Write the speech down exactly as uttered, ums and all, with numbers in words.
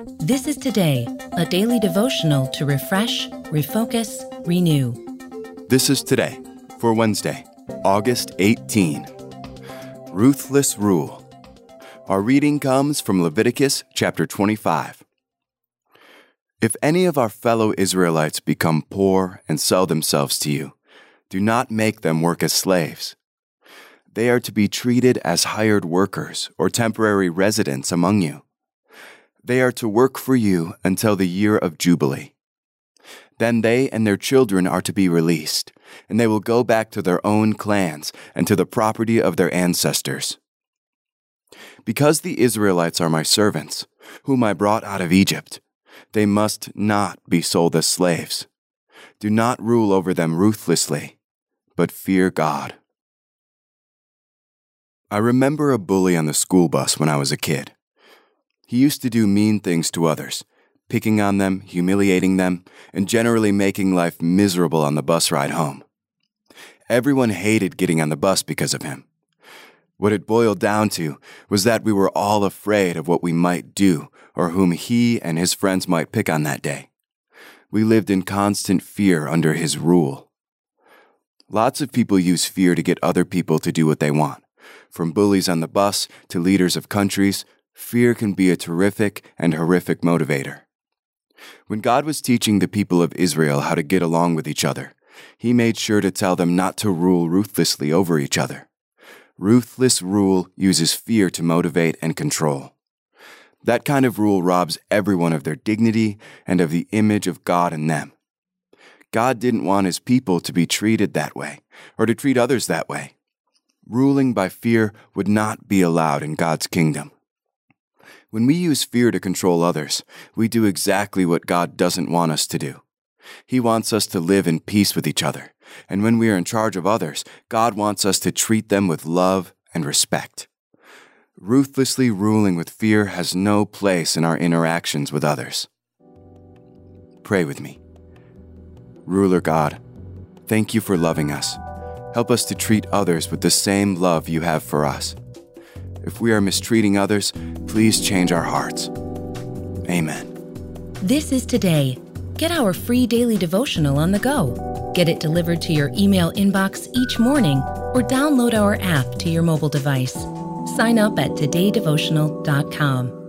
This is Today, a daily devotional to refresh, refocus, renew. This is Today for Wednesday, August eighteenth. Ruthless Rule. Our reading comes from Leviticus chapter twenty-five. If any of our fellow Israelites become poor and sell themselves to you, do not make them work as slaves. They are to be treated as hired workers or temporary residents among you. They are to work for you until the year of Jubilee. Then they and their children are to be released, and they will go back to their own clans and to the property of their ancestors. Because the Israelites are my servants, whom I brought out of Egypt, they must not be sold as slaves. Do not rule over them ruthlessly, but fear God. I remember a bully on the school bus when I was a kid. He used to do mean things to others, picking on them, humiliating them, and generally making life miserable on the bus ride home. Everyone hated getting on the bus because of him. What it boiled down to was that we were all afraid of what we might do or whom he and his friends might pick on that day. We lived in constant fear under his rule. Lots of people use fear to get other people to do what they want. From bullies on the bus to leaders of countries, fear can be a terrific and horrific motivator. When God was teaching the people of Israel how to get along with each other, he made sure to tell them not to rule ruthlessly over each other. Ruthless rule uses fear to motivate and control. That kind of rule robs everyone of their dignity and of the image of God in them. God didn't want his people to be treated that way or to treat others that way. Ruling by fear would not be allowed in God's kingdom. When we use fear to control others, we do exactly what God doesn't want us to do. He wants us to live in peace with each other, and when we are in charge of others, God wants us to treat them with love and respect. Ruthlessly ruling with fear has no place in our interactions with others. Pray with me. Ruler God, thank you for loving us. Help us to treat others with the same love you have for us. If we are mistreating others, please change our hearts. Amen. This is Today. Get our free daily devotional on the go. Get it delivered to your email inbox each morning or download our app to your mobile device. Sign up at today devotional dot com.